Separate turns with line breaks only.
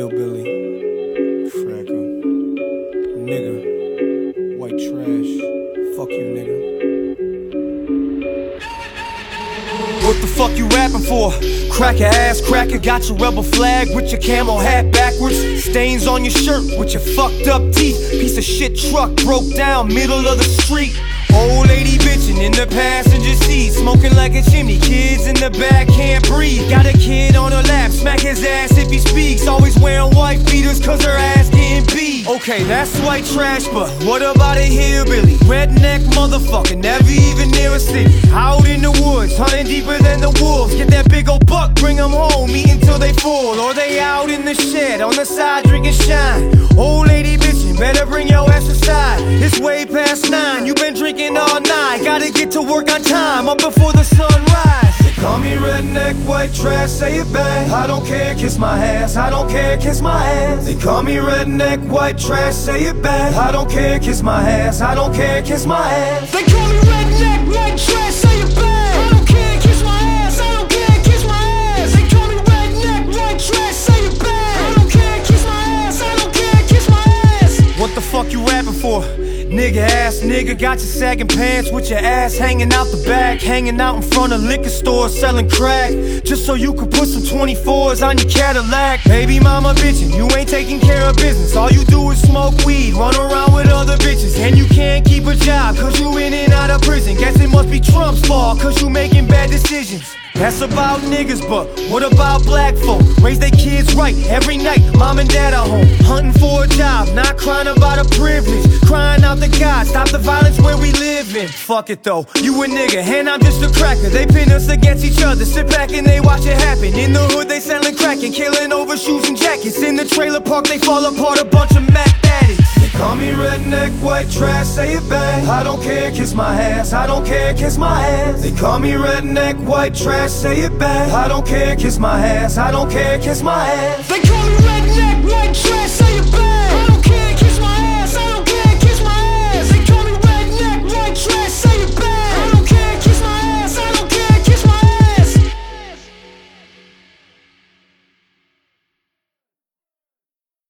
hillbilly, Franco, nigga, white trash, fuck you nigga. What the fuck you rapping for? Cracker ass cracker, got your rebel flag with your camo hat backwards. Stains on your shirt with your fucked up teeth. Piece of shit truck broke down middle of the street. Old lady bitchin' in the passenger seat, smoking like a chimney, kids in the back can't breathe. Got a kid on her lap, smack his ass if he speaks. Always wearing white beaters cause her ass getting beat. Okay, that's white trash, but what about a hillbilly? Redneck motherfucker, never even near a city. Out in the woods, hunting deeper than the wolves. Get that big old buck, bring them home, eat until they full. Or they out in the shed, on the side drinking shine. Old lady bitchin', better bring your ass aside. It's way past 9, you been drinking all night. Gotta get to work on time, up before the sunrise. They call me redneck, white trash, say it back. I don't care, kiss my ass, I don't care, kiss my ass. They call me redneck, white trash, say it back. I don't care, kiss my ass, I don't care, kiss my ass.
They call me redneck, white trash, say it back. I don't care, kiss my ass, I don't care, kiss my ass. They call me redneck, white trash, say it back. I don't care, kiss my ass, I don't care, kiss my ass.
What the fuck you rapping for? Nigga ass nigga, got your sagging pants with your ass hanging out the back. Hanging out in front of liquor stores selling crack, just so you could put some 24s on your Cadillac. Baby mama bitchin', you ain't taking care of business. All you do is smoke weed, run around with other bitches. And you can't keep a job cause you in and out of prison. Guess it must be Trump's fault cause you making bad decisions. That's about niggas, but what about black folk? Raise their kids right every night, mom and dad are home. Hunting for a job, not crying about a privilege. Crying out to God, stop the violence where we live in. Fuck it though, you a nigga and I'm just a cracker. They pin us against each other, sit back and they watch it happen. In the hood they selling crack and killing over shoes and jackets. In the trailer park they fall apart, a bunch of Mac addicts. Call me redneck, white trash, say it back. I don't care, kiss my ass, I don't care, kiss my ass. They call me redneck, white trash, say it back. I don't care, kiss my ass, I don't care, kiss my ass.
They call me redneck, white trash, say it back.